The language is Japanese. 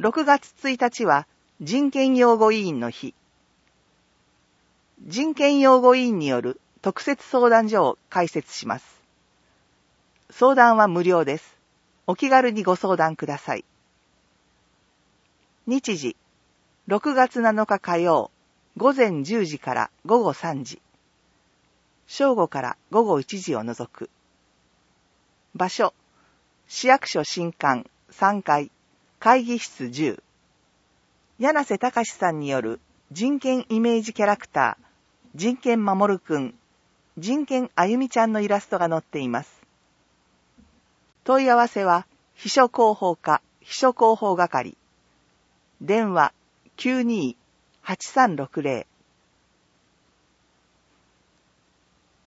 6月1日は人権擁護委員の日。人権擁護委員による特設相談所を開設します。相談は無料です。お気軽にご相談ください。日時、6月7日火曜、午前10時から午後3時。正午から午後1時を除く。場所、市役所新館3階、会議室10。柳瀬隆さんによる人権イメージキャラクター、人権守くん、人権あゆみちゃんのイラストが載っています。問い合わせは、秘書広報課、秘書広報係。電話、92-8360